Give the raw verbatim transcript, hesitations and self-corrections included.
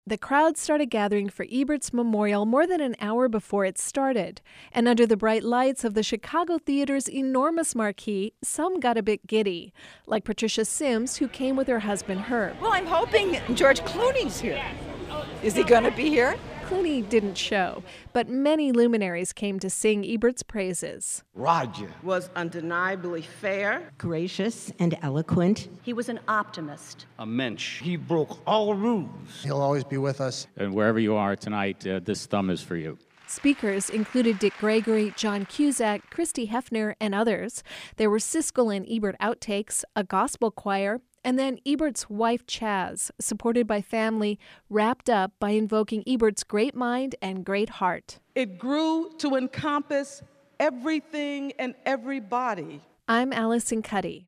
The crowd started gathering for Ebert's memorial more than an hour before it started. And under the bright lights of the Chicago Theater's enormous marquee, some got a bit giddy, like Patricia Sims, who came with her husband Herb. Well, I'm hoping George Clooney's here. Is he going to be here? Clooney didn't show, but many luminaries came to sing Ebert's praises. Roger was undeniably fair, gracious, and eloquent. He was an optimist. A mensch. He broke all rules. He'll always be with us. And wherever you are tonight, uh, this thumb is for you. Speakers included Dick Gregory, John Cusack, Christy Hefner, and others. There were Siskel and Ebert outtakes, a gospel choir, and then Ebert's wife, Chaz, supported by family, wrapped up by invoking Ebert's great mind and great heart. It grew to encompass everything and everybody. I'm Allison Cuddy.